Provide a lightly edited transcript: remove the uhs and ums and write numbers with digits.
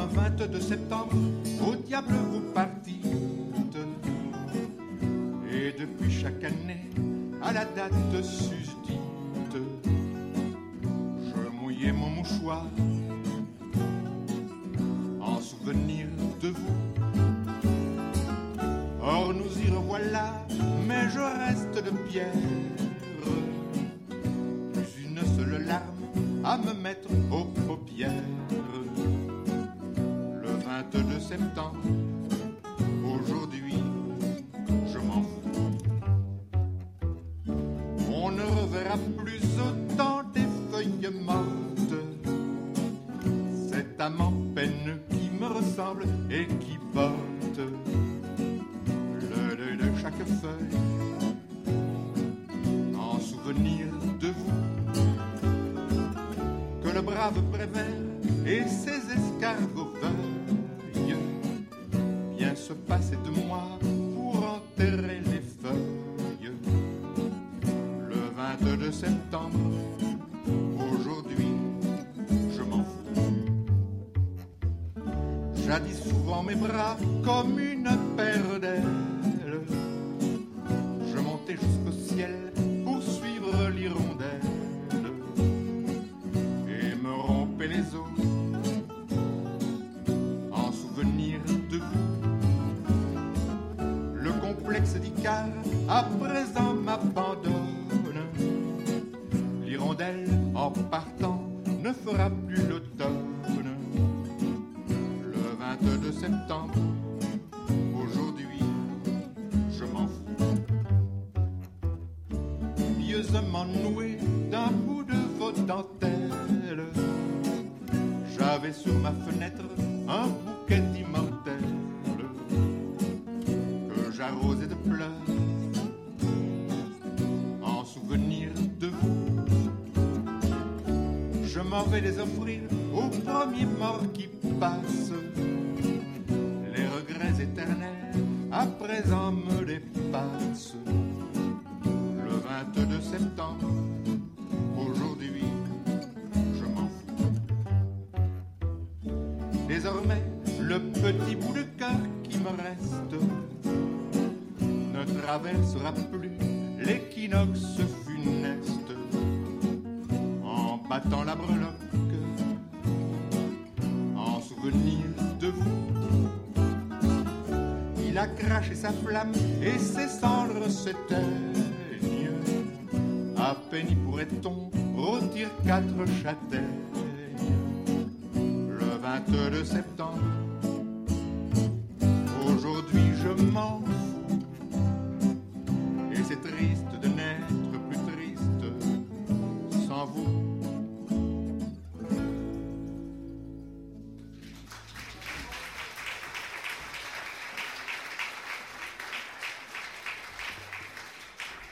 22 septembre, au diable vous partîtes. Et depuis chaque année, à la date susdite, je mouillais mon mouchoir en souvenir de vous. Or nous y revoilà, mais je reste de pierre, plus une seule larme à me mettre aux paupières. Le 22 septembre, aujourd'hui, je m'en fous. On ne reverra plus autant des feuilles mortes, cet amant peineux qui me ressemble et qui porte le deuil de chaque feuille en souvenir de vous. Que le brave Prévert et ses escargots veuillent bien se passer de moi pour enterrer les feuilles. Le 22 septembre, aujourd'hui, je m'en fous. Jadis souvent mes bras comme une paire d'ailes, je montais jusqu'au ciel pour suivre l'hirondelle et me rompais les os en souvenir de vous. Le complexe d'Icare à présent m'abandonne, l'hirondelle en partant ne fera plus l'automne. Le 22 septembre, aujourd'hui, je m'en fous. Pieusement noué d'un bout de vos dentelles, j'avais sur ma fenêtre un bouquet immortel que j'arrosais de pleurs en souvenir de vous. Je m'en vais les offrir au premier mort qui passe. Les regrets éternels à présent me dépassent. Le 22 septembre, aujourd'hui, je m'en fous. Désormais, le petit bout de cœur qui me reste ne traversera plus l'équinoxe funeste en battant la breloque en souvenir de vous. Il a craché sa flamme et ses cendres s'éteignent. À peine y pourrait-on rôtir 4 châtaignes. Le 22 septembre, aujourd'hui je m'en fous.